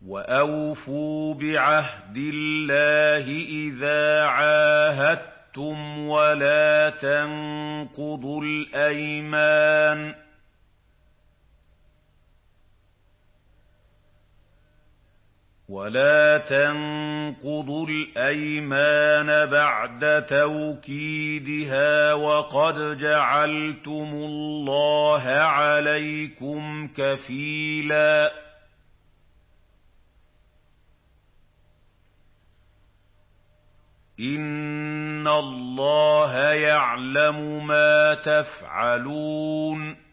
وَأَوْفُوا بِعَهْدِ اللَّهِ إِذَا عَاهَدتُّمْ وَلَا تَنقُضُوا الْأَيْمَانَ بَعْدَ تَوْكِيدِهَا وَقَدْ جَعَلْتُمُ اللَّهَ عَلَيْكُمْ كَفِيلًا ۚ إِنَّ اللَّهَ يَعْلَمُ مَا تَفْعَلُونَ